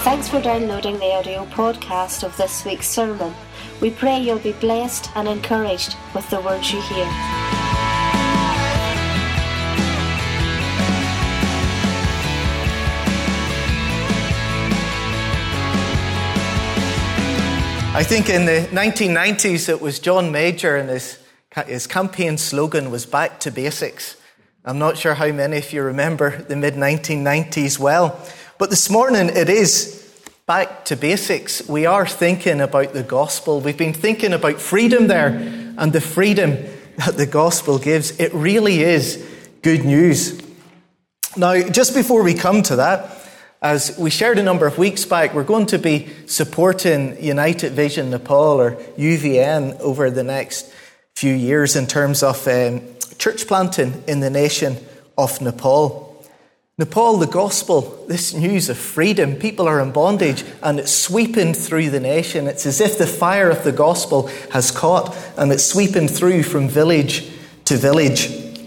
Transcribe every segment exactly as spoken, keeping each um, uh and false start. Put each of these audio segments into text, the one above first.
Thanks for downloading the audio podcast of this week's sermon. We pray you'll be blessed and encouraged with the words you hear. I think in the nineteen nineties it was John Major, and his, his campaign slogan was "Back to Basics." I'm not sure how many of you remember the mid nineteen nineties well, but this morning it is back to basics. We are thinking about the gospel. We've been thinking about freedom there, and the freedom that the gospel gives. It really is good news. Now, just before we come to that, as we shared a number of weeks back, we're going to be supporting United Vision Nepal, or U V N, over the next few years in terms of um, church planting in the nation of Nepal. Nepal, the gospel, this news of freedom, people are in bondage and it's sweeping through the nation. It's as if the fire of the gospel has caught and it's sweeping through from village to village.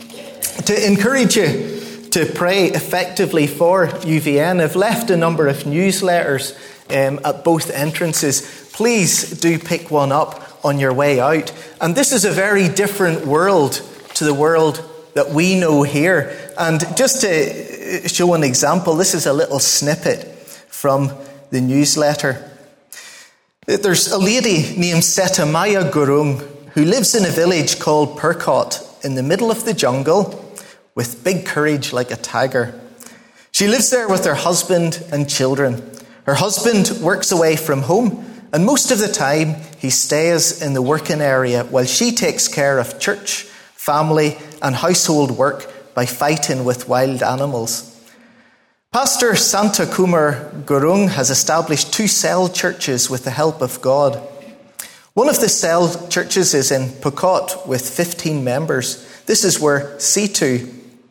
To encourage you to pray effectively for U V N, I've left a number of newsletters um, at both entrances. Please do pick one up on your way out. And this is a very different world to the world that we know here. And just to show an example, this is a little snippet from the newsletter. There's a lady named Setamaya Gurung who lives in a village called Perkot in the middle of the jungle with big courage like a tiger. She lives there with her husband and children. Her husband works away from home, and most of the time he stays in the working area while she takes care of church, family and household work by fighting with wild animals. Pastor Santa Kumar Gurung has established two cell churches with the help of God. One of the cell churches is in Pokot with fifteen members. This is where Situ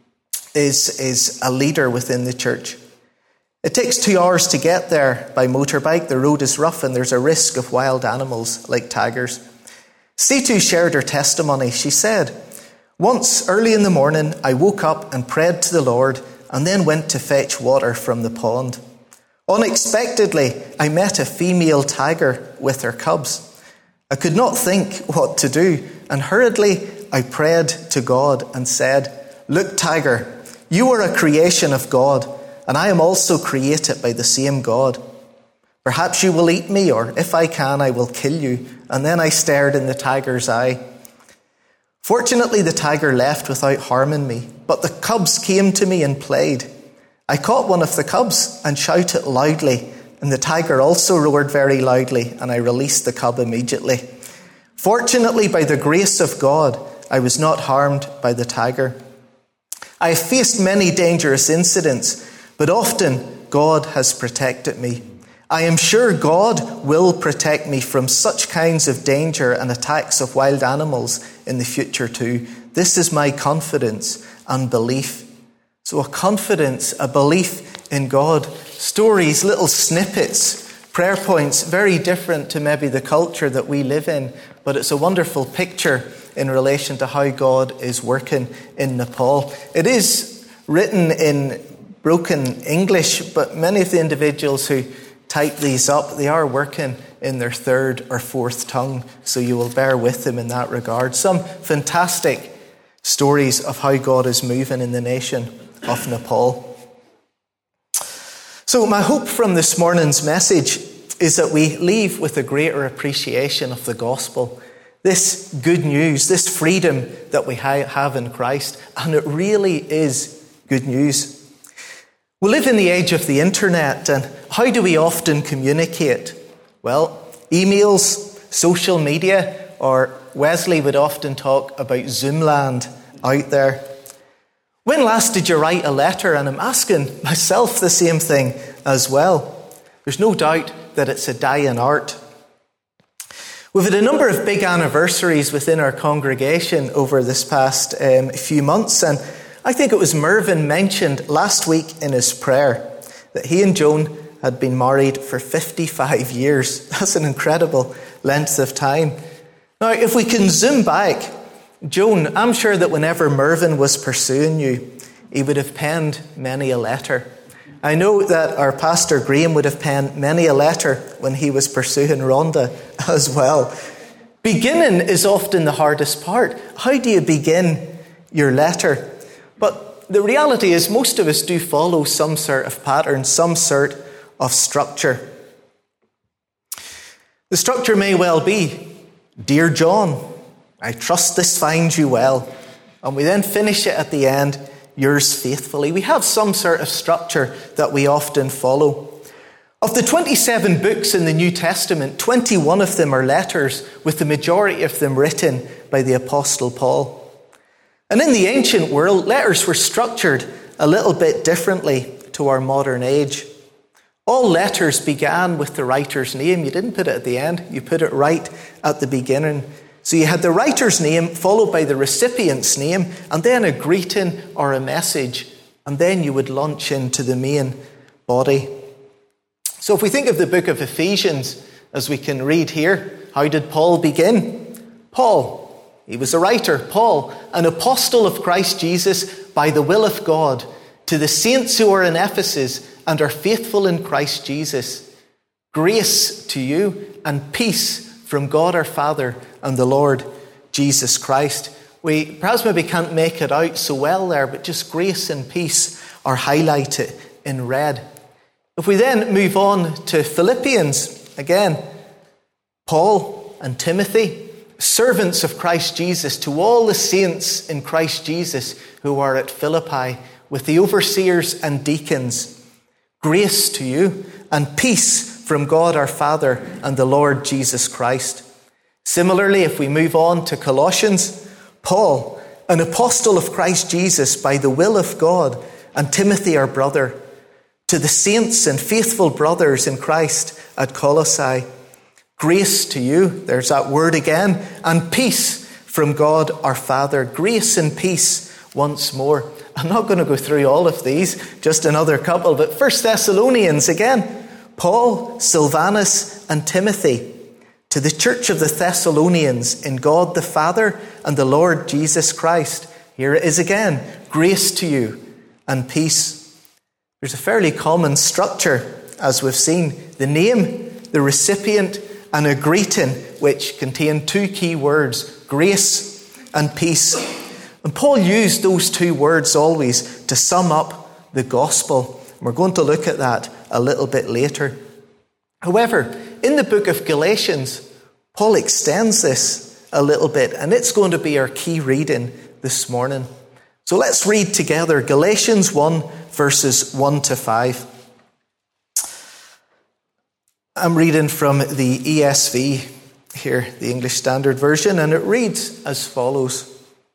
is, is a leader within the church. It takes two hours to get there by motorbike. The road is rough and there's a risk of wild animals like tigers. Situ shared her testimony. She said, "Once early in the morning, I woke up and prayed to the Lord and then went to fetch water from the pond. Unexpectedly, I met a female tiger with her cubs. I could not think what to do, and hurriedly I prayed to God and said, 'Look, tiger, you are a creation of God, and I am also created by the same God. Perhaps you will eat me, or if I can, I will kill you.' And then I stared in the tiger's eye. Fortunately, the tiger left without harming me, but the cubs came to me and played. I caught one of the cubs and shouted loudly, and the tiger also roared very loudly, and I released the cub immediately. Fortunately, by the grace of God, I was not harmed by the tiger. I have faced many dangerous incidents, but often God has protected me. I am sure God will protect me from such kinds of danger and attacks of wild animals in the future too. This is my confidence and belief." So a confidence, a belief in God. Stories, little snippets, prayer points, very different to maybe the culture that we live in, but it's a wonderful picture in relation to how God is working in Nepal. It is written in broken English, but many of the individuals who type these up, they are working in their third or fourth tongue, so you will bear with them in that regard. Some fantastic stories of how God is moving in the nation of Nepal. So my hope from this morning's message is that we leave with a greater appreciation of the gospel, this good news, this freedom that we have in Christ, and it really is good news. We live in the age of the internet, and how do we often communicate? Well, emails, social media, or Wesley would often talk about Zoomland out there. When last did you write a letter? And I'm asking myself the same thing as well. There's no doubt that it's a dying art. We've had a number of big anniversaries within our congregation over this past um, few months, and I think it was Mervyn mentioned last week in his prayer that he and Joan had been married for fifty-five years. That's an incredible length of time. Now, if we can zoom back, Joan, I'm sure that whenever Mervyn was pursuing you, he would have penned many a letter. I know that our pastor Graham would have penned many a letter when he was pursuing Rhonda as well. Beginning is often the hardest part. How do you begin your letter? But the reality is most of us do follow some sort of pattern, some sort of structure. The structure may well be, Dear John, I trust this finds you well. And we then finish it at the end, yours faithfully. We have some sort of structure that we often follow. Of the twenty-seven books in the New Testament, twenty-one of them are letters, with the majority of them written by the Apostle Paul. And in the ancient world, letters were structured a little bit differently to our modern age. All letters began with the writer's name. You didn't put it at the end, you put it right at the beginning. So you had the writer's name followed by the recipient's name and then a greeting or a message. And then you would launch into the main body. So if we think of the book of Ephesians, as we can read here, how did Paul begin? Paul, he was a writer. Paul, an apostle of Christ Jesus by the will of God, to the saints who are in Ephesus and are faithful in Christ Jesus. Grace to you and peace from God our Father and the Lord Jesus Christ. We perhaps maybe can't make it out so well there, but just grace and peace are highlighted in red. If we then move on to Philippians, again, Paul and Timothy, servants of Christ Jesus, to all the saints in Christ Jesus who are at Philippi, with the overseers and deacons, grace to you and peace from God our Father and the Lord Jesus Christ. Similarly, if we move on to Colossians, Paul, an apostle of Christ Jesus by the will of God, and Timothy our brother, to the saints and faithful brothers in Christ at Colossae, grace to you, there's that word again, and peace from God our Father. Grace and peace once more. I'm not going to go through all of these, just another couple, but First Thessalonians again, Paul, Silvanus, and Timothy, to the church of the Thessalonians in God the Father and the Lord Jesus Christ. Here it is again, grace to you and peace. There's a fairly common structure, as we've seen. The name, the recipient, and a greeting, which contain two key words, grace and peace. And Paul used those two words always to sum up the gospel. We're going to look at that a little bit later. However, in the book of Galatians, Paul extends this a little bit, and it's going to be our key reading this morning. So let's read together Galatians one, verses one to five. I'm reading from the E S V here, the English Standard Version, and it reads as follows.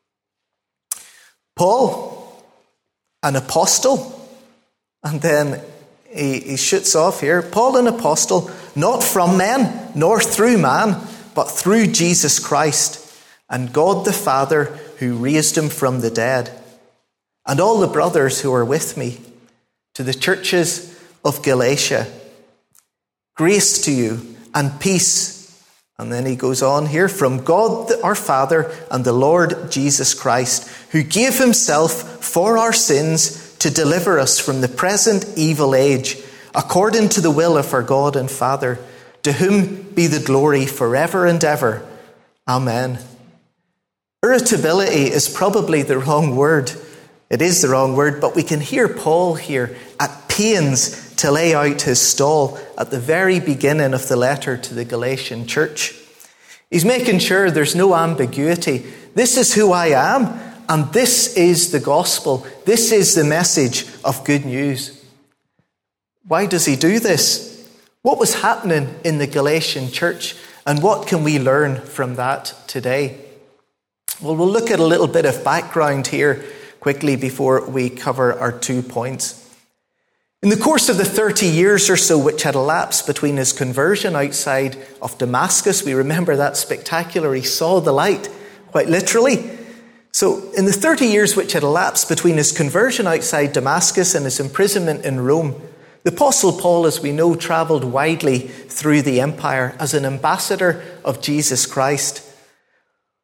Paul, an apostle, and then he, he shoots off here. Paul, an apostle, not from men, nor through man, but through Jesus Christ, and God the Father, who raised him from the dead, and all the brothers who are with me, to the churches of Galatia. Grace to you and peace. And then he goes on here, from God our Father and the Lord Jesus Christ, who gave himself for our sins to deliver us from the present evil age, according to the will of our God and Father, to whom be the glory forever and ever. Amen. Irritability is probably the wrong word. It is the wrong word, but we can hear Paul here at pains to lay out his stall at the very beginning of the letter to the Galatian church. He's making sure there's no ambiguity. This is who I am, and this is the gospel. This is the message of good news. Why does he do this? What was happening in the Galatian church, and what can we learn from that today? Well, we'll look at a little bit of background here quickly before we cover our two points. In the course of the thirty years or so which had elapsed between his conversion outside of Damascus, we remember that spectacular, he saw the light, quite literally. So in the thirty years which had elapsed between his conversion outside Damascus and his imprisonment in Rome, the Apostle Paul, as we know, travelled widely through the empire as an ambassador of Jesus Christ.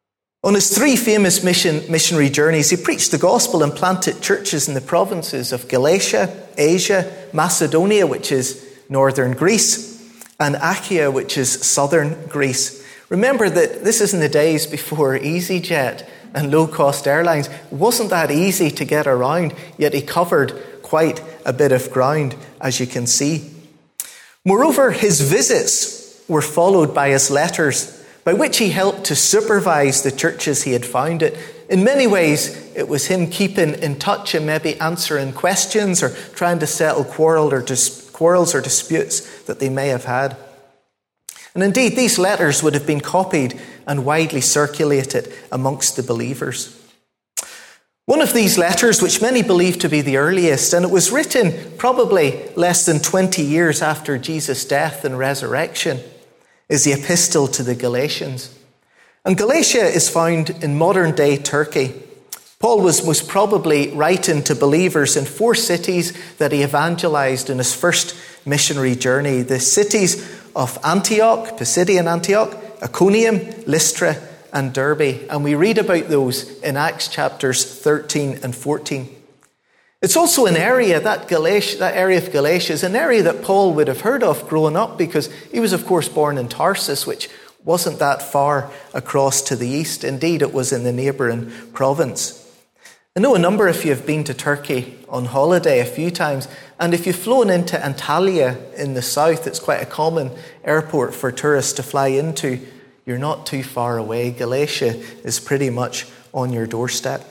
On his three famous mission, missionary journeys, he preached the gospel and planted churches in the provinces of Galatia, Asia, Macedonia, which is northern Greece, and Achaia, which is southern Greece. Remember that this is in the days before EasyJet and low-cost airlines. It wasn't that easy to get around, yet he covered quite a bit of ground, as you can see. Moreover, his visits were followed by his letters, by which he helped to supervise the churches he had founded. In many ways, it was him keeping in touch and maybe answering questions or trying to settle quarrel or dis- quarrels or disputes that they may have had. And indeed, these letters would have been copied and widely circulated amongst the believers. One of these letters, which many believe to be the earliest, and it was written probably less than twenty years after Jesus' death and resurrection, is the Epistle to the Galatians. And Galatia is found in modern-day Turkey. Paul was most probably writing to believers in four cities that he evangelized in his first missionary journey. The cities of Antioch, Pisidian Antioch, Iconium, Lystra, and Derbe. And we read about those in Acts chapters thirteen and fourteen. It's also an area, that Galatia, that area of Galatia is an area that Paul would have heard of growing up, because he was, of course, born in Tarsus, which wasn't that far across to the east. Indeed, it was in the neighbouring province. I know a number of you have been to Turkey on holiday a few times, and if you've flown into Antalya in the south, it's quite a common airport for tourists to fly into. You're not too far away. Galatia is pretty much on your doorstep.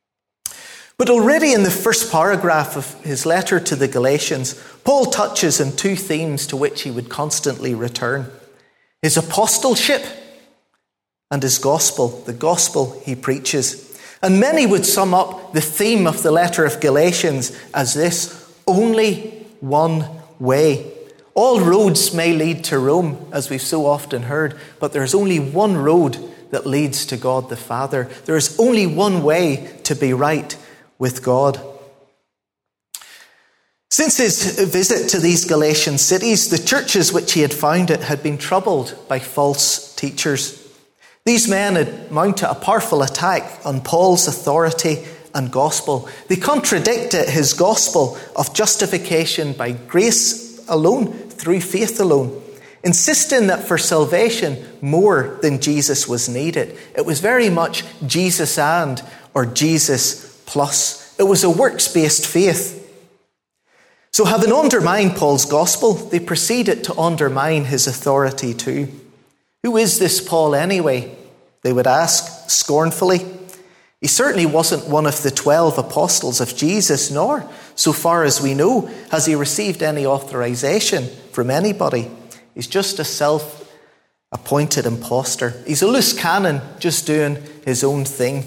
But already in the first paragraph of his letter to the Galatians, Paul touches on two themes to which he would constantly return: his apostleship and his gospel, the gospel he preaches. And many would sum up the theme of the letter of Galatians as this: only one way. All roads may lead to Rome, as we've so often heard, but there's only one road that leads to God the Father. There is only one way to be right with God. Since his visit to these Galatian cities, the churches which he had founded had been troubled by false teachers. These men had mounted a powerful attack on Paul's authority and gospel. They contradicted his gospel of justification by grace alone, through faith alone, insisting that for salvation more than Jesus was needed. It was very much Jesus and or Jesus plus. It was a works-based faith. So having undermined Paul's gospel, they proceeded to undermine his authority too. Who is this Paul anyway? They would ask scornfully. He certainly wasn't one of the twelve apostles of Jesus, nor, so far as we know, has he received any authorization from anybody. He's just a self-appointed imposter. He's a loose cannon, just doing his own thing.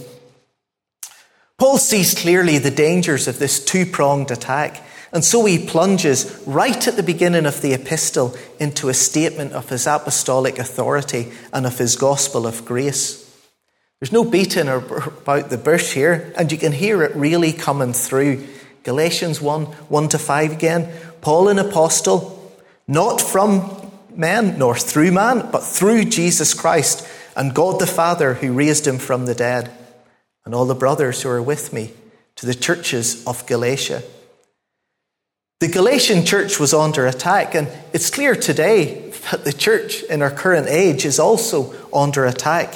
Paul sees clearly the dangers of this two-pronged attack, and so he plunges right at the beginning of the epistle into a statement of his apostolic authority and of his gospel of grace. There's no beating about the bush here, and you can hear it really coming through. Galatians one, one to five again. Paul, an apostle, not from men nor through man, but through Jesus Christ and God the Father who raised him from the dead, and all the brothers who are with me, to the churches of Galatia. The Galatian church was under attack, and it's clear today that the church in our current age is also under attack.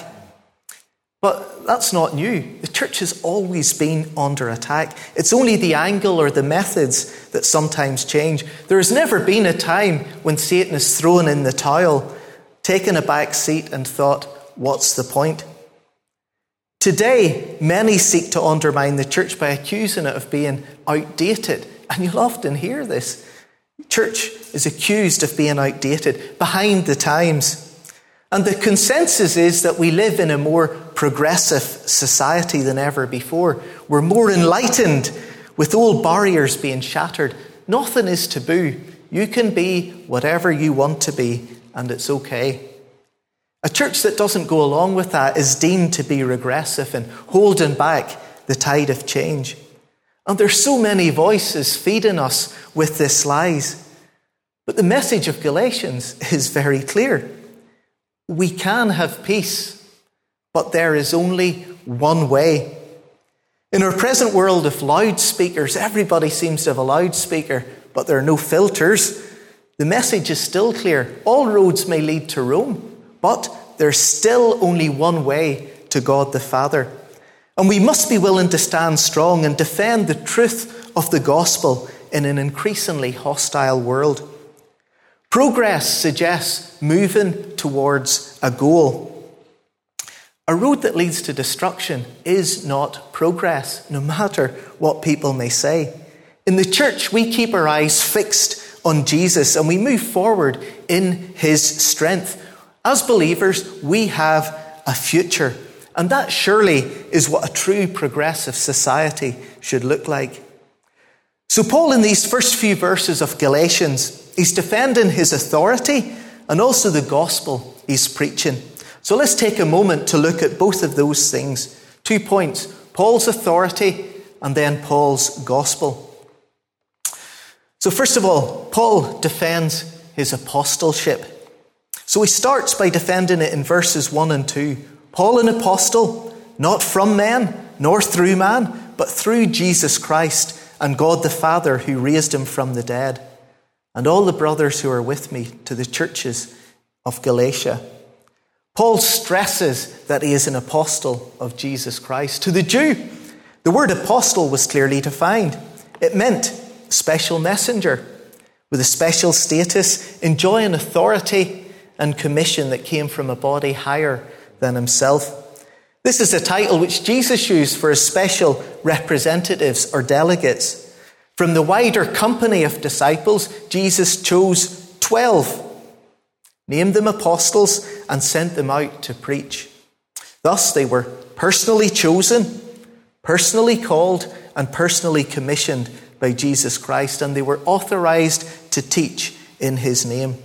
But that's not new. The church has always been under attack. It's only the angle or the methods that sometimes change. There has never been a time when Satan has thrown in the towel, taken a back seat and thought, what's the point? Today, many seek to undermine the church by accusing it of being outdated. And you'll often hear this. The church is accused of being outdated, behind the times. And the consensus is that we live in a more progressive society than ever before. We're more enlightened, with all barriers being shattered. Nothing is taboo. You can be whatever you want to be, and it's okay. A church that doesn't go along with that is deemed to be regressive and holding back the tide of change. And there's so many voices feeding us with this lies. But the message of Galatians is very clear. We can have peace but there is only one way. In our present world of loudspeakers, everybody seems to have a loudspeaker, but there are no filters. The message is still clear. All roads may lead to Rome, but there's still only one way to God the Father. And we must be willing to stand strong and defend the truth of the gospel in an increasingly hostile world. Progress suggests moving towards a goal. A road that leads to destruction is not progress, no matter what people may say. In the church, we keep our eyes fixed on Jesus and we move forward in his strength. As believers, we have a future, and that surely is what a true progressive society should look like. So Paul, in these first few verses of Galatians, he's defending his authority and also the gospel he's preaching. So let's take a moment to look at both of those things. Two points, Paul's authority and then Paul's gospel. So first of all, Paul defends his apostleship. So he starts by defending it in verses one and two. Paul, an apostle, not from men, nor through man, but through Jesus Christ and God the Father who raised him from the dead, and all the brothers who are with me, to the churches of Galatia. Paul stresses that he is an apostle of Jesus Christ. To the Jew, the word apostle was clearly defined. It meant special messenger with a special status, enjoying authority and commission that came from a body higher than himself. This is a title which Jesus used for his special representatives or delegates. From the wider company of disciples, Jesus chose twelve, named them apostles, and sent them out to preach. Thus they were personally chosen, personally called, and personally commissioned by Jesus Christ, and they were authorized to teach in his name.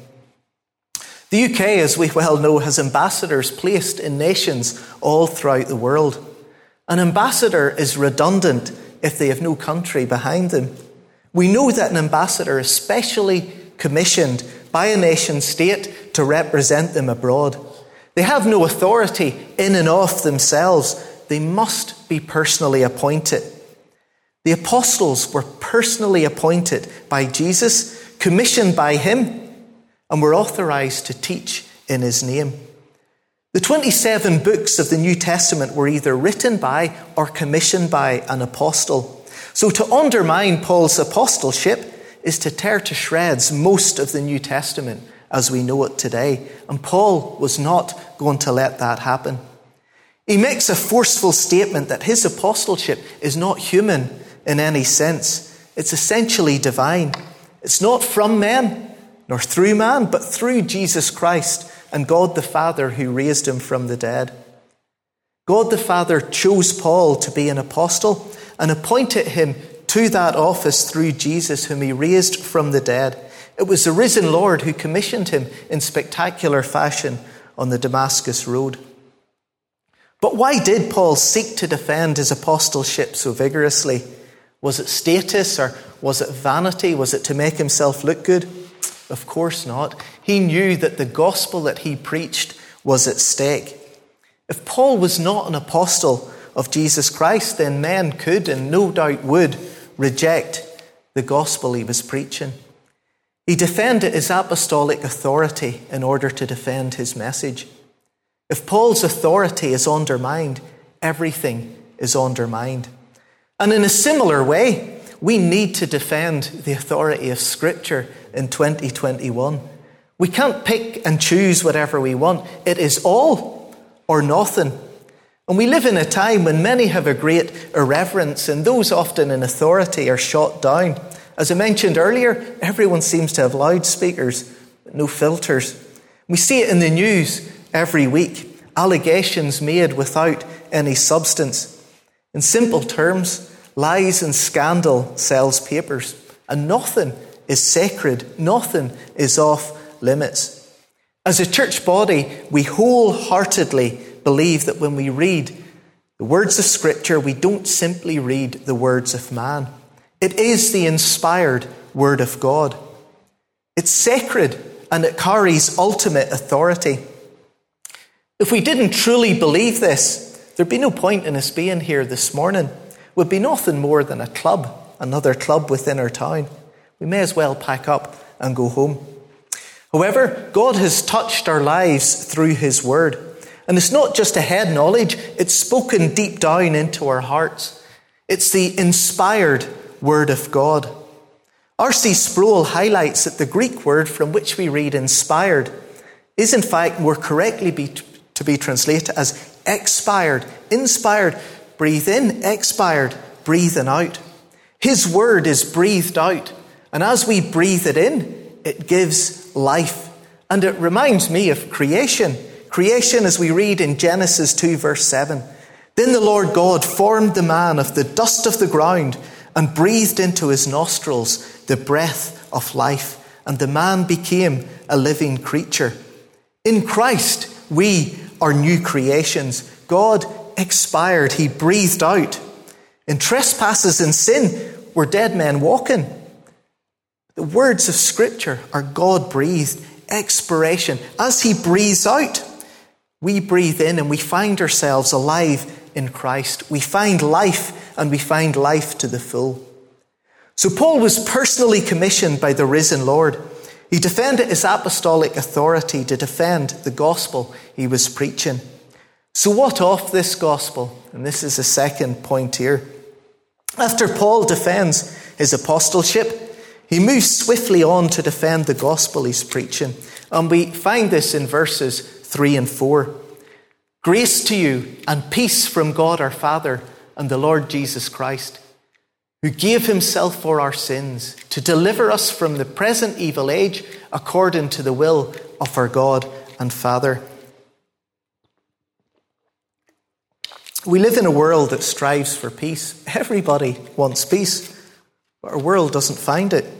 The U K, as we well know, has ambassadors placed in nations all throughout the world. An ambassador is redundant if they have no country behind them. We know that an ambassador is specially commissioned by a nation state to represent them abroad. They have no authority in and of themselves. They must be personally appointed. The apostles were personally appointed by Jesus, commissioned by him, and were authorized to teach in his name. The twenty-seven books of the New Testament were either written by or commissioned by an apostle. So to undermine Paul's apostleship is to tear to shreds most of the New Testament as we know it today. And Paul was not going to let that happen. He makes a forceful statement that his apostleship is not human in any sense. It's essentially divine. It's not from men, nor through man, but through Jesus Christ and God the Father who raised him from the dead. God the Father chose Paul to be an apostle and appointed him to that office through Jesus, whom he raised from the dead. It was the risen Lord who commissioned him in spectacular fashion on the Damascus road. But why did Paul seek to defend his apostleship so vigorously? Was it status, or was it vanity? Was it to make himself look good? Of course not. He knew that the gospel that he preached was at stake. If Paul was not an apostle of Jesus Christ, then men could, and no doubt would, reject the gospel he was preaching. He defended his apostolic authority in order to defend his message. If Paul's authority is undermined, everything is undermined. And in a similar way, we need to defend the authority of Scripture in twenty twenty-one. We can't pick and choose whatever we want. It is all or nothing. And we live in a time when many have a great irreverence, and those often in authority are shot down. As I mentioned earlier, everyone seems to have loudspeakers, but no filters. We see it in the news every week. Allegations made without any substance. In simple terms, lies and scandal sells papers, and nothing is sacred, nothing is off limits. As a church body, we wholeheartedly believe that when we read the words of Scripture, we don't simply read the words of man. It is the inspired Word of God. It's sacred and it carries ultimate authority. If we didn't truly believe this, there'd be no point in us being here this morning. It would be nothing more than a club, another club within our town. We may as well pack up and go home. However, God has touched our lives through his word. And it's not just a head knowledge, it's spoken deep down into our hearts. It's the inspired word of God. R C Sproul highlights that the Greek word from which we read inspired is in fact more correctly be, to be translated as expired. Inspired, breathe in, expired, breathing out. His word is breathed out. And as we breathe it in, it gives life. And it reminds me of creation. Creation, as we read in Genesis two verse seven. Then the Lord God formed the man of the dust of the ground and breathed into his nostrils the breath of life. And the man became a living creature. In Christ, we are new creations. God expired. He breathed out. In trespasses and sin, we're dead men walking. The words of Scripture are God-breathed. Expiration. As he breathes out, we breathe in and we find ourselves alive in Christ. We find life and we find life to the full. So Paul was personally commissioned by the risen Lord. He defended his apostolic authority to defend the gospel he was preaching. So what of this gospel? And this is the second point here. After Paul defends his apostleship, he moves swiftly on to defend the gospel he's preaching. And we find this in verses three and four. Grace to you and peace from God our Father and the Lord Jesus Christ, who gave himself for our sins to deliver us from the present evil age according to the will of our God and Father. We live in a world that strives for peace. Everybody wants peace, but our world doesn't find it.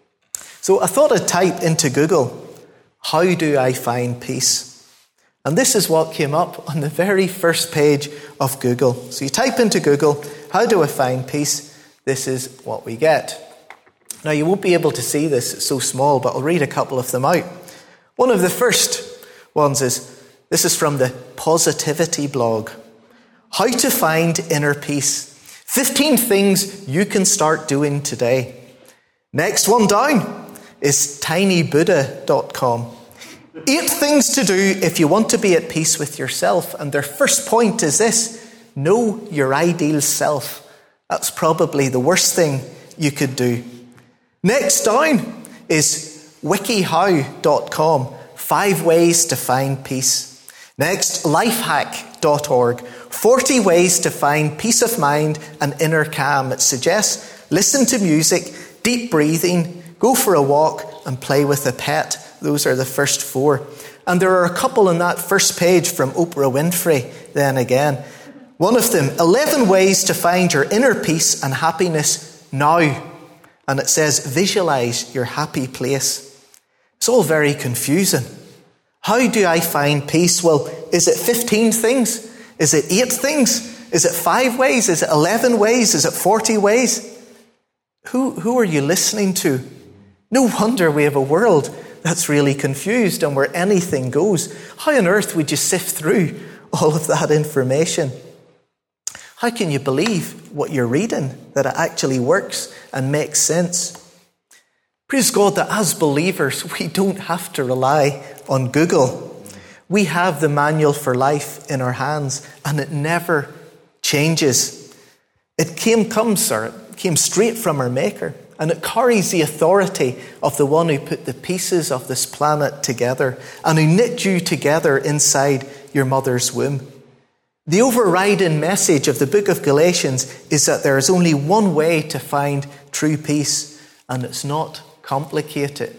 So I thought I'd type into Google, how do I find peace? And this is what came up on the very first page of Google. So you type into Google, how do I find peace? This is what we get. Now you won't be able to see this, it's so small, but I'll read a couple of them out. One of the first ones is, this is from the Positivity blog. How to find inner peace. fifteen things you can start doing today. Next one down is tiny buddha dot com. Eight things to do if you want to be at peace with yourself. And their first point is this: know your ideal self. That's probably the worst thing you could do. Next down is wiki how dot com. Five ways to find peace. Next, lifehack dot org. forty ways to find peace of mind and inner calm. It suggests listen to music, deep breathing, go for a walk and play with a pet. Those are the first four. And there are a couple on that first page from Oprah Winfrey then again. One of them, eleven ways to find your inner peace and happiness now. And it says, visualize your happy place. It's all very confusing. How do I find peace? Well, is it fifteen things? Is it eight things? Is it five ways? Is it eleven ways? Is it forty ways? Who, who are you listening to? No wonder we have a world that's really confused and where anything goes. How on earth would you sift through all of that information? How can you believe what you're reading, that it actually works and makes sense? Praise God that as believers, we don't have to rely on Google. We have the manual for life in our hands and it never changes. It came, comes, or it came straight from our Maker. And it carries the authority of the one who put the pieces of this planet together and who knit you together inside your mother's womb. The overriding message of the book of Galatians is that there is only one way to find true peace, and it's not complicated.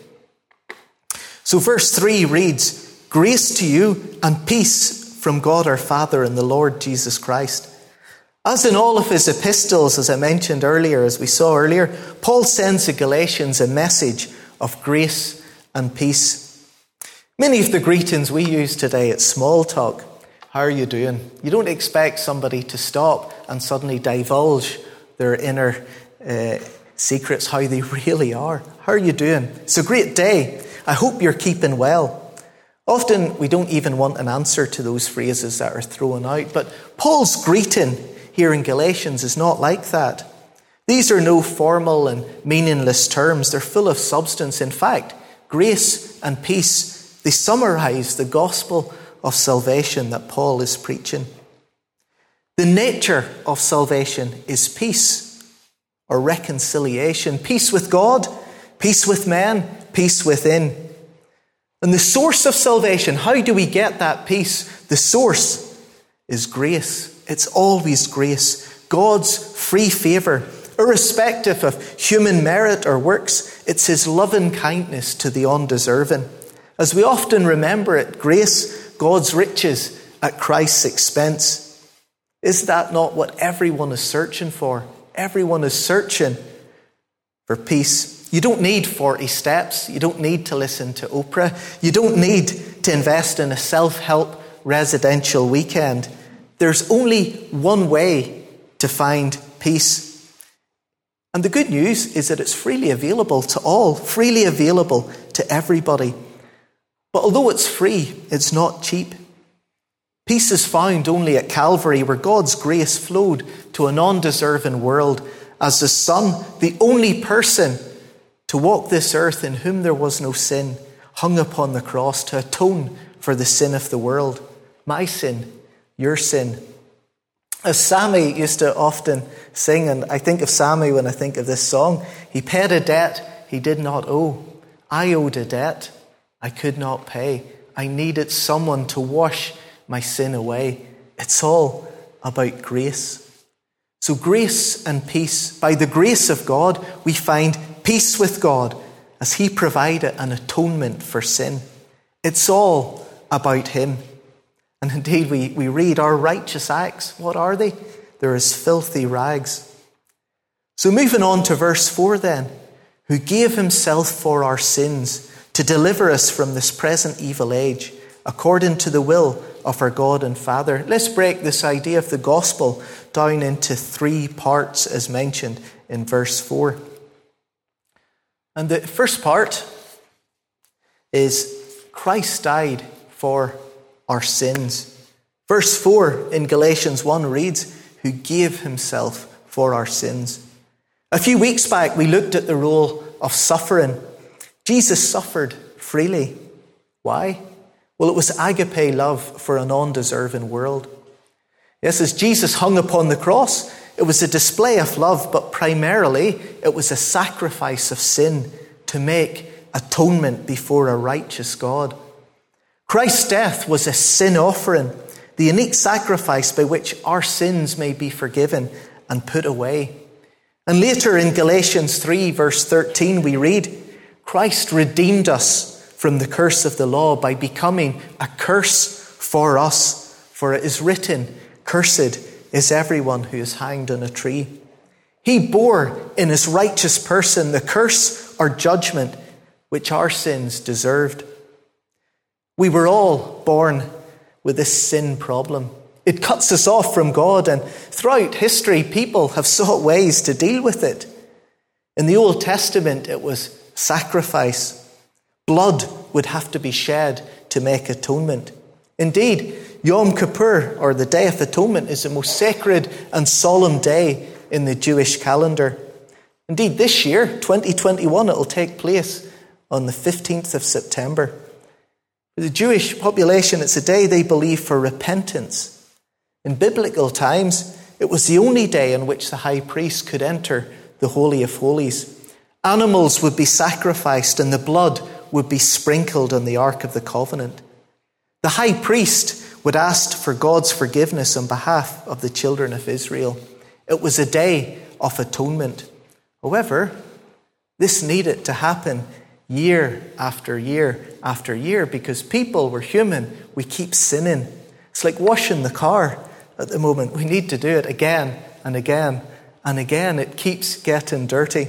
So verse three reads, grace to you and peace from God our Father and the Lord Jesus Christ. As in all of his epistles, as I mentioned earlier, as we saw earlier, Paul sends the Galatians a message of grace and peace. Many of the greetings we use today, it's small talk. How are you doing? You don't expect somebody to stop and suddenly divulge their inner uh, secrets, how they really are. How are you doing? It's a great day. I hope you're keeping well. Often we don't even want an answer to those phrases that are thrown out, but Paul's greeting here in Galatians is not like that. These are no formal and meaningless terms. They're full of substance. In fact, grace and peace, they summarize the gospel of salvation that Paul is preaching. The nature of salvation is peace or reconciliation. Peace with God, peace with men, peace within. And the source of salvation, how do we get that peace? The source is grace. It's always grace. God's free favour, irrespective of human merit or works. It's his loving kindness to the undeserving. As we often remember it, grace, God's riches at Christ's expense. Is that not what everyone is searching for? Everyone is searching for peace. You don't need forty steps. You don't need to listen to Oprah. You don't need to invest in a self-help residential weekend. There's only one way to find peace. And the good news is that it's freely available to all, freely available to everybody. But although it's free, it's not cheap. Peace is found only at Calvary, where God's grace flowed to an undeserving world as the Son, the only person to walk this earth in whom there was no sin, hung upon the cross to atone for the sin of the world. My sin, your sin. As Sammy used to often sing, and I think of Sammy when I think of this song, he paid a debt he did not owe. I owed a debt I could not pay. I needed someone to wash my sin away. It's all about grace. So grace and peace. By the grace of God, we find peace with God as he provided an atonement for sin. It's all about him. And indeed, we, we read our righteous acts. What are they? They're as filthy rags. So moving on to verse four then. Who gave himself for our sins to deliver us from this present evil age, according to the will of our God and Father. Let's break this idea of the gospel down into three parts as mentioned in verse four. And the first part is Christ died for our sins. Verse four in Galatians one reads, who gave himself for our sins. A few weeks back we looked at the role of suffering. Jesus suffered freely. Why? Well, it was agape love for an undeserving world. Yes, as Jesus hung upon the cross, it was a display of love, but primarily it was a sacrifice of sin to make atonement before a righteous God. Christ's death was a sin offering, the unique sacrifice by which our sins may be forgiven and put away. And later in Galatians three, verse thirteen, we read, Christ redeemed us from the curse of the law by becoming a curse for us. For it is written, cursed is everyone who is hanged on a tree. He bore in his righteous person the curse or judgment which our sins deserved. We were all born with this sin problem. It cuts us off from God, and throughout history, people have sought ways to deal with it. In the Old Testament, it was sacrifice. Blood would have to be shed to make atonement. Indeed, Yom Kippur, or the Day of Atonement, is the most sacred and solemn day in the Jewish calendar. Indeed, this year, twenty twenty-one, it will take place on the fifteenth of September. For the Jewish population, it's a day they believe for repentance. In biblical times, it was the only day on which the high priest could enter the Holy of Holies. Animals would be sacrificed and the blood would be sprinkled on the Ark of the Covenant. The high priest would ask for God's forgiveness on behalf of the children of Israel. It was a day of atonement. However, this needed to happen year after year after year because people were human. We keep sinning. It's like washing the car at the moment. We need to do it again and again and again. It keeps getting dirty.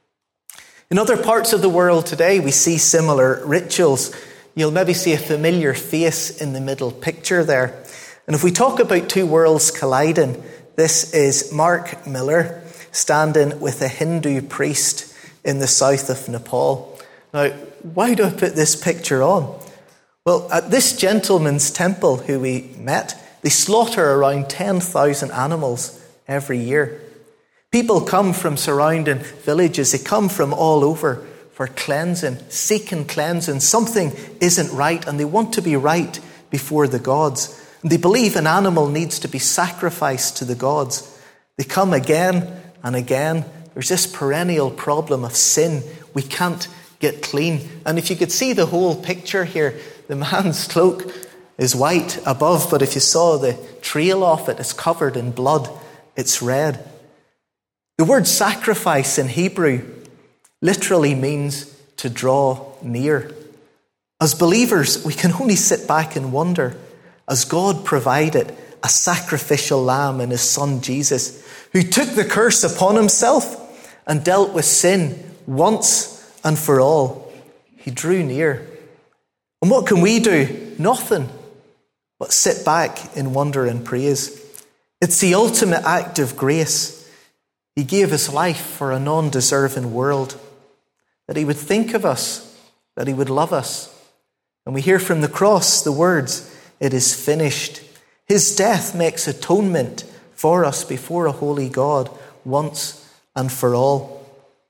In other parts of the world today, we see similar rituals. You'll maybe see a familiar face in the middle picture there. And if we talk about two worlds colliding, this is Mark Miller standing with a Hindu priest in the south of Nepal. Now, why do I put this picture on? Well, at this gentleman's temple who we met, they slaughter around ten thousand animals every year. People come from surrounding villages. They come from all over for cleansing, seeking cleansing. Something isn't right, and they want to be right before the gods. And they believe an animal needs to be sacrificed to the gods. They come again and again. There's this perennial problem of sin. We can't get clean. And if you could see the whole picture here, the man's cloak is white above, but if you saw the trail off it, it's covered in blood. It's red. The word sacrifice in Hebrew literally means to draw near. As believers, we can only sit back and wonder, as God provided a sacrificial lamb in his son Jesus, who took the curse upon himself and dealt with sin once and for all. He drew near. And what can we do? Nothing but sit back in wonder and praise. It's the ultimate act of grace. He gave his life for a non-deserving world, that he would think of us, that he would love us. And we hear from the cross the words, "It is finished." His death makes atonement for us before a holy God once and for all.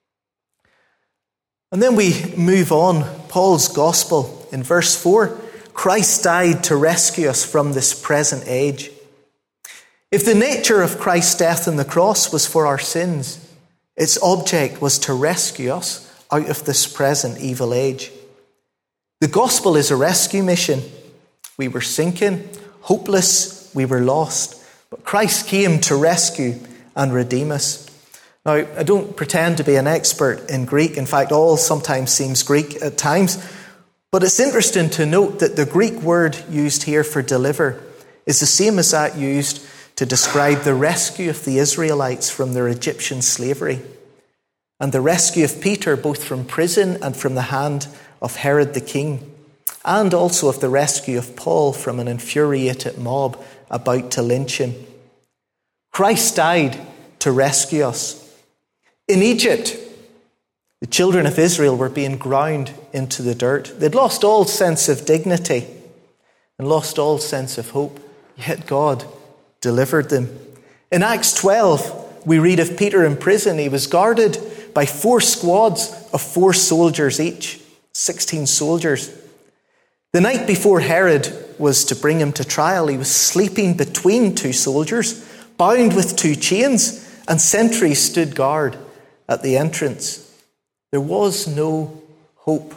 And then we move on. Paul's gospel in verse four, Christ died to rescue us from this present age. If the nature of Christ's death on the cross was for our sins, its object was to rescue us out of this present evil age. The gospel is a rescue mission. We were sinking, hopeless, we were lost, but Christ came to rescue and redeem us. Now, I don't pretend to be an expert in Greek. In fact, all sometimes seems Greek at times. But it's interesting to note that the Greek word used here for deliver is the same as that used to describe the rescue of the Israelites from their Egyptian slavery, and the rescue of Peter both from prison and from the hand of Herod the king, and also of the rescue of Paul from an infuriated mob about to lynch him. Christ died to rescue us. In Egypt, the children of Israel were being ground into the dirt. They'd lost all sense of dignity and lost all sense of hope, yet God delivered them. In Acts twelve, we read of Peter in prison. He was guarded by four squads of four soldiers each, sixteen soldiers. The night before Herod was to bring him to trial, he was sleeping between two soldiers, bound with two chains, and sentries stood guard at the entrance. There was no hope.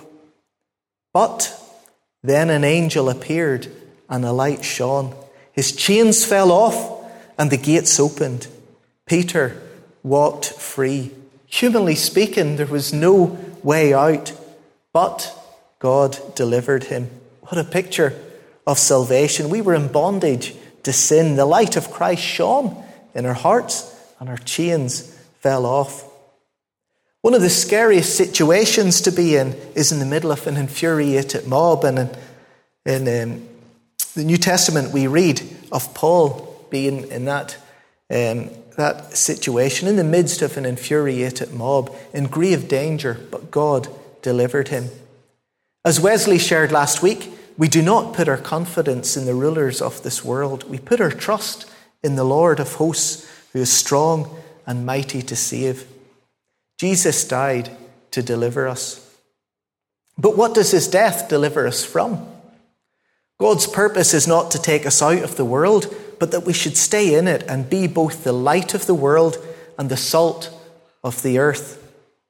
But then an angel appeared and a light shone. His chains fell off and the gates opened. Peter walked free. Humanly speaking, there was no way out, but God delivered him. What a picture of salvation. We were in bondage to sin. The light of Christ shone in our hearts and our chains fell off. One of the scariest situations to be in is in the middle of an infuriated mob. And in, in um, the New Testament, we read of Paul being in that, um, that situation, in the midst of an infuriated mob, in grave danger, but God delivered him. As Wesley shared last week, we do not put our confidence in the rulers of this world. We put our trust in the Lord of hosts, who is strong and mighty to save. Jesus died to deliver us. But what does his death deliver us from? God's purpose is not to take us out of the world, but that we should stay in it and be both the light of the world and the salt of the earth.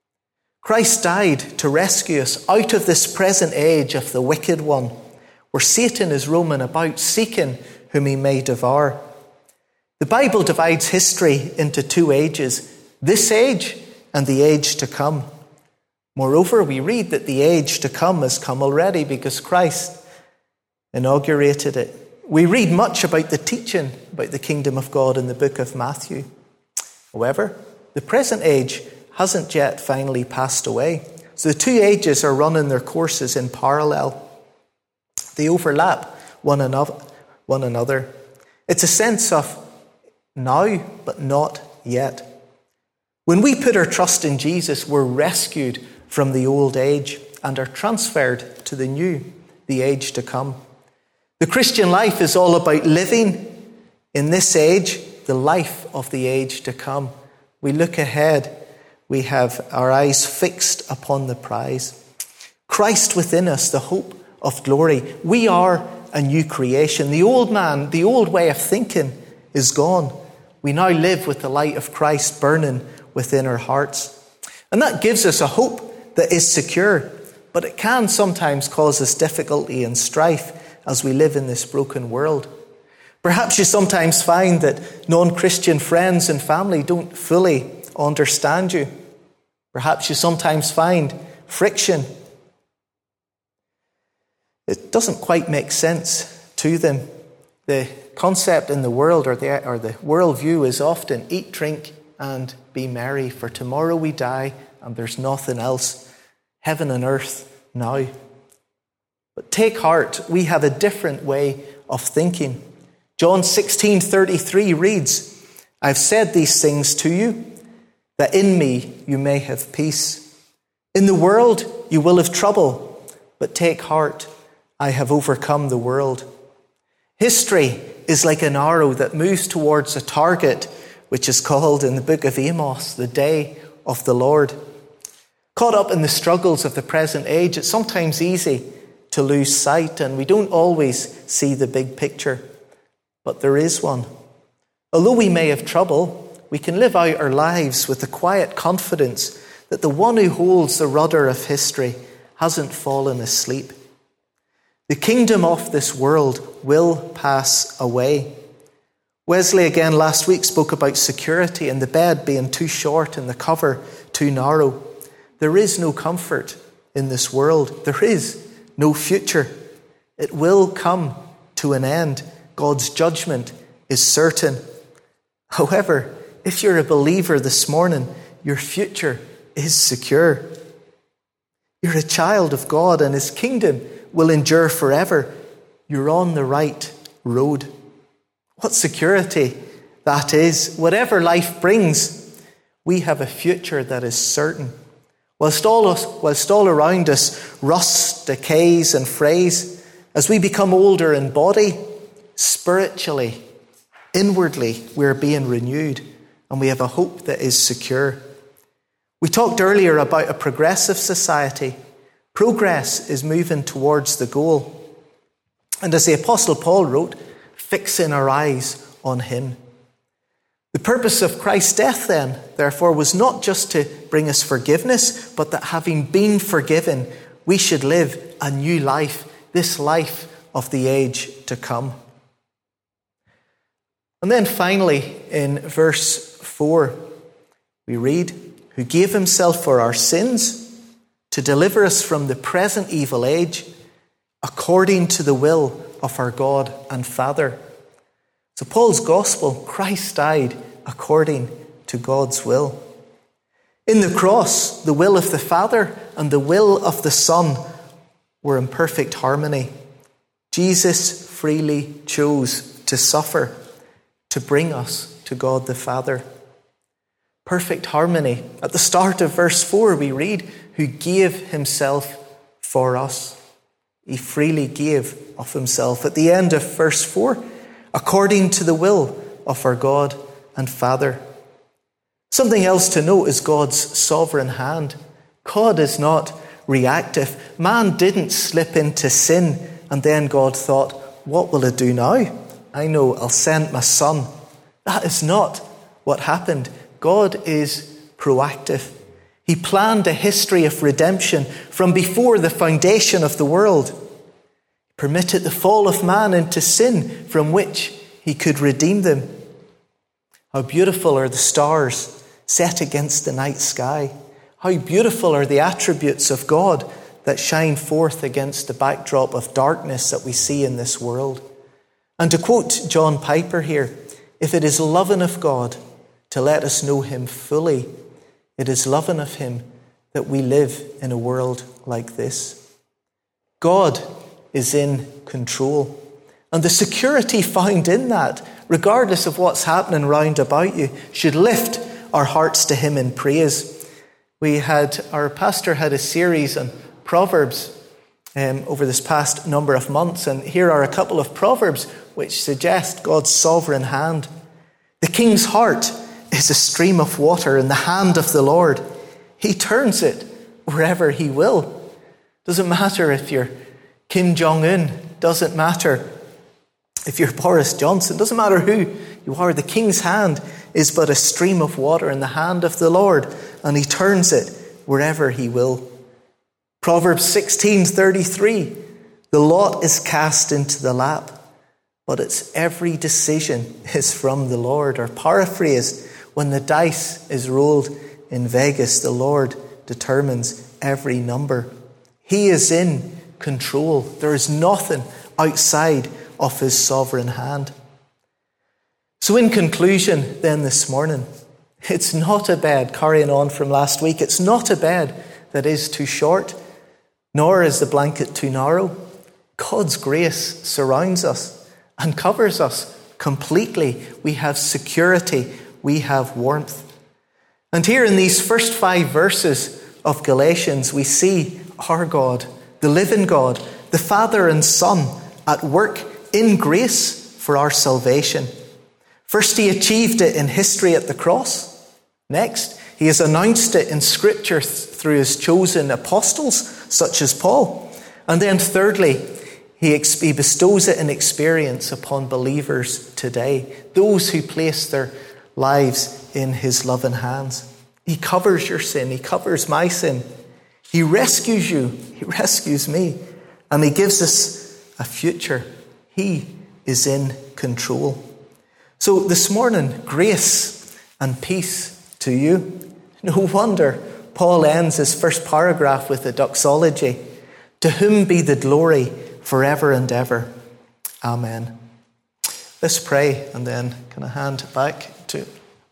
Christ died to rescue us out of this present age of the wicked one, where Satan is roaming about seeking whom he may devour. The Bible divides history into two ages, this age and the age to come. Moreover, we read that the age to come has come already because Christ inaugurated it. We read much about the teaching about the kingdom of God in the book of Matthew. However, the present age hasn't yet finally passed away. So the two ages are running their courses in parallel. They overlap one another. One another. It's a sense of now, but not yet. When we put our trust in Jesus, we're rescued from the old age and are transferred to the new, the age to come. The Christian life is all about living in this age, the life of the age to come. We look ahead. We have our eyes fixed upon the prize. Christ within us, the hope of glory. We are a new creation. The old man, the old way of thinking is gone. We now live with the light of Christ burning within our hearts. And that gives us a hope that is secure, but it can sometimes cause us difficulty and strife as we live in this broken world. Perhaps you sometimes find that non-Christian friends and family don't fully understand you. Perhaps you sometimes find friction. It doesn't quite make sense to them. The concept in the world or the, or the worldview is often eat, drink, and be merry, for tomorrow we die and there's nothing else. Heaven and earth now. But take heart, we have a different way of thinking. John sixteen thirty-three reads, I've said these things to you, that in me you may have peace. In the world you will have trouble, but take heart, I have overcome the world. History is like an arrow that moves towards a target, which is called in the book of Amos, the day of the Lord. Caught up in the struggles of the present age, it's sometimes easy to lose sight, and we don't always see the big picture. But there is one. Although we may have trouble, we can live out our lives with the quiet confidence that the one who holds the rudder of history hasn't fallen asleep. The kingdom of this world will pass away. Wesley again last week spoke about security and the bed being too short and the cover too narrow. There is no comfort in this world. There is no future. It will come to an end. God's judgment is certain. However, if you're a believer this morning, your future is secure. You're a child of God and His kingdom will endure forever. You're on the right road. What security that is. Whatever life brings, we have a future that is certain. Whilst all, us, whilst all around us rust, decays and frays, as we become older in body, spiritually, inwardly, we're being renewed and we have a hope that is secure. We talked earlier about a progressive society. Progress is moving towards the goal. And as the Apostle Paul wrote, fixing our eyes on Him. The purpose of Christ's death then, therefore, was not just to bring us forgiveness, but that having been forgiven, we should live a new life, this life of the age to come. And then finally, in verse four, we read, who gave Himself for our sins to deliver us from the present evil age, according to the will of our God and Father. So Paul's gospel, Christ died according to God's will. In the cross, the will of the Father and the will of the Son were in perfect harmony. Jesus freely chose to suffer to bring us to God the Father. Perfect harmony. At the start of verse four, we read, who gave Himself for us. He freely gave of Himself. At the end of verse four, according to the will of our God and Father. Something else to note is God's sovereign hand. God is not reactive. Man didn't slip into sin and then God thought, what will I do now? I know, I'll send my Son. That is not what happened. God is proactive. He planned a history of redemption from before the foundation of the world. He permitted the fall of man into sin from which He could redeem them. How beautiful are the stars set against the night sky. How beautiful are the attributes of God that shine forth against the backdrop of darkness that we see in this world. And to quote John Piper here, if it is loving of God to let us know Him fully, it is loving of Him that we live in a world like this. God is in control. And the security found in that, regardless of what's happening round about you, should lift our hearts to Him in praise. We had, our pastor had a series on Proverbs, um, over this past number of months, and here are a couple of proverbs which suggest God's sovereign hand. The king's heart is a stream of water in the hand of the Lord. He turns it wherever he will. Doesn't matter if you're Kim Jong-un, doesn't matter if you're Boris Johnson, doesn't matter who you are. The king's hand is but a stream of water in the hand of the Lord, and he turns it wherever he will. Proverbs sixteen thirty-three, the lot is cast into the lap, but its every decision is from the Lord. Or paraphrased, when the dice is rolled in Vegas, the Lord determines every number. He is in control. There is nothing outside of his sovereign hand. So in conclusion then this morning, it's not a bed, carrying on from last week, it's not a bed that is too short, nor is the blanket too narrow. God's grace surrounds us and covers us completely. We have security, we have warmth. And here in these first five verses of Galatians, we see our God, the living God, the Father and Son, at work in grace for our salvation. First, he achieved it in history at the cross. Next, he has announced it in Scripture through his chosen apostles, such as Paul. And then thirdly, he bestows it in experience upon believers today, those who place their lives in his loving hands. He covers your sin. He covers my sin. He rescues you. He rescues me. And he gives us a future. He is in control. So this morning, grace and peace to you. No wonder Paul ends his first paragraph with a doxology. To whom be the glory forever and ever. Amen. Let's pray, and then can I hand back to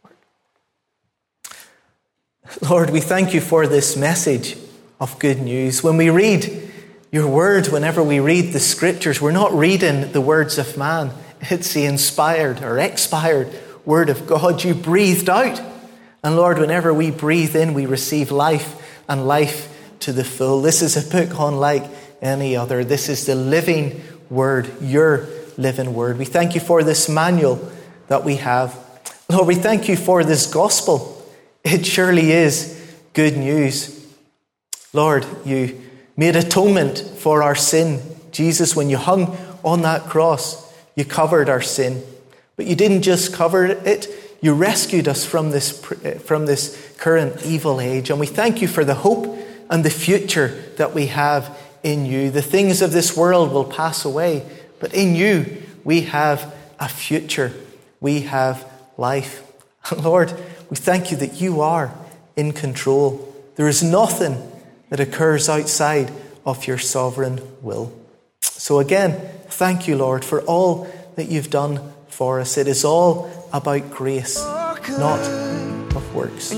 Lord, we thank you for this message of good news. When we read your word, whenever we read the Scriptures, we're not reading the words of man. It's the inspired or expired word of God you breathed out. And Lord, whenever we breathe in, we receive life, and life to the full. This is a book unlike any other. This is the living word, your living word. We thank you for this manual that we have. Lord, we thank you for this gospel. It surely is good news. Lord, you made atonement for our sin. Jesus, when you hung on that cross, you covered our sin. But you didn't just cover it, you rescued us from this, from this current evil age. And we thank you for the hope and the future that we have in you. The things of this world will pass away, but in you we have a future. We have life. And Lord, we thank you that you are in control. There is nothing that occurs outside of your sovereign will. So again, thank you, Lord, for all that you've done for us. It is all about grace, not of works.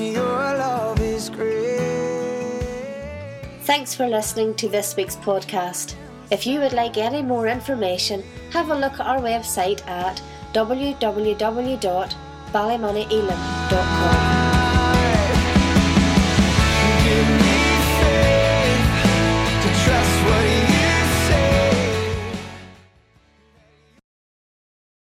Thanks for listening to this week's podcast. If you would like any more information, have a look at our website at w w w dot ballymoney elim dot com.